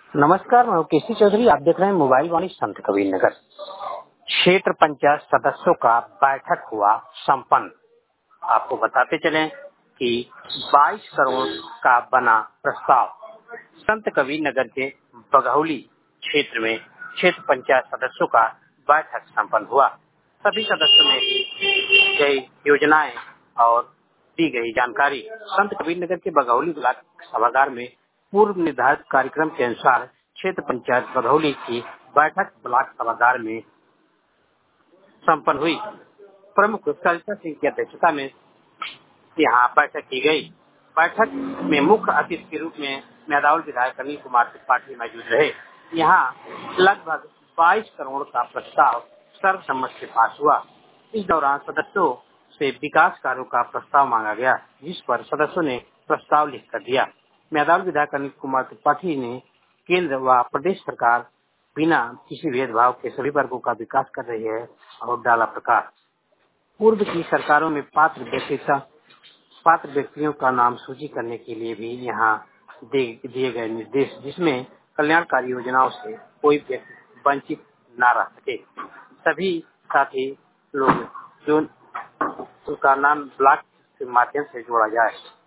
नमस्कार, मैं केसी चौधरी। आप देख रहे हैं मोबाइल वाणी संत कबीर नगर। क्षेत्र पंचायत सदस्यों का बैठक हुआ संपन्न। आपको बताते चलें कि 22 करोड़ का बना प्रस्ताव। संत कबीर नगर के बघौली क्षेत्र में क्षेत्र पंचायत सदस्यों का बैठक संपन्न हुआ। सभी सदस्यों ने दी गई योजनाएं और दी गई जानकारी। संत कबीर नगर के बघौली ब्लॉक सभागार में पूर्व निर्धारित कार्यक्रम के अनुसार क्षेत्र पंचायत बघौली की बैठक ब्लॉक सभागार में संपन्न हुई। प्रमुख सरिता सिंह की अध्यक्षता में यहाँ बैठक की गई। बैठक में मुख्य अतिथि के रूप में मेदावल विधायक अनिल कुमार त्रिपाठी मौजूद रहे। यहाँ लगभग 22 करोड़ का प्रस्ताव सर्वसम्मति से पास हुआ। इस दौरान सदस्यों से विकास कार्यों का प्रस्ताव मांगा गया, जिस पर सदस्यों ने प्रस्ताव लिख कर दिया। मेदावल विधायक अनिल कुमार त्रिपाठी ने केंद्र व प्रदेश सरकार बिना किसी भेदभाव के सभी वर्गों का विकास कर रही है और डाला प्रकाश। पूर्व की सरकारों में पात्र व्यक्तियों का नाम सूची करने के लिए भी यहाँ दिए गए निर्देश, जिसमें कल्याणकारी योजनाओं से कोई व्यक्ति वंचित न रह सके। सभी साथी लोग जो उनका नाम ब्लॉक के माध्यम से जोड़ा जाए।